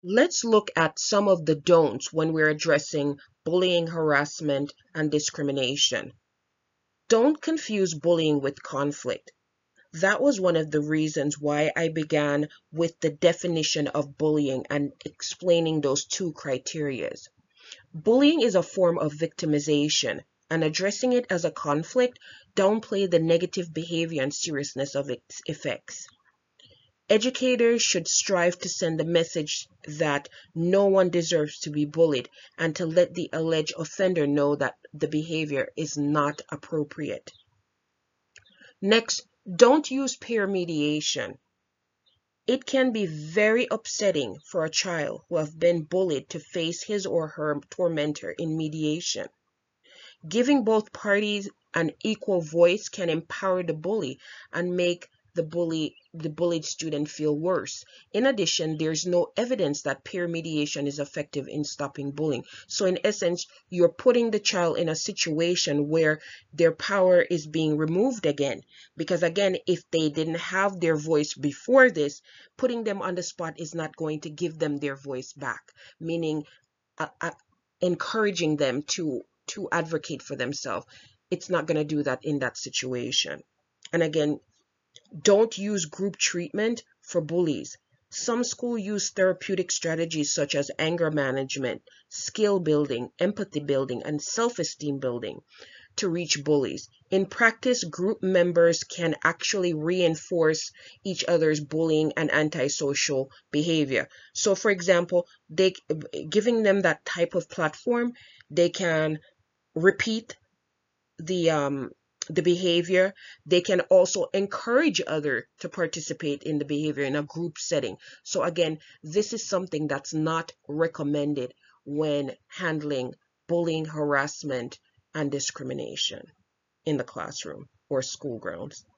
Let's look at some of the don'ts when we're addressing bullying, harassment, and discrimination. Don't confuse bullying with conflict. That was one of the reasons why I began with the definition of bullying and explaining those two criteria. Bullying is a form of victimization, and addressing it as a conflict downplay the negative behavior and seriousness of its effects. Educators should strive to send the message that no one deserves to be bullied and to let the alleged offender know that the behavior is not appropriate. Next, don't use peer mediation. It can be very upsetting for a child who have been bullied to face his or her tormentor in mediation. Giving both parties an equal voice can empower the bully and make the bullied student feel worse. In addition, there's no evidence that peer mediation is effective in stopping bullying. So in essence, you're putting the child in a situation where their power is being removed again. Because again, if they didn't have their voice before this, putting them on the spot is not going to give them their voice back, meaning encouraging them to advocate for themselves. It's not going to do that in that situation. And again, don't use group treatment for bullies. Some schools use therapeutic strategies such as anger management, skill building, empathy building, and self-esteem building to reach bullies. In practice, group members can actually reinforce each other's bullying and antisocial behavior. So for example, giving them that type of platform, they can repeat the behavior. They can also encourage others to participate in the behavior in a group setting. So again, this is something that's not recommended when handling bullying, harassment, and discrimination in the classroom or school grounds.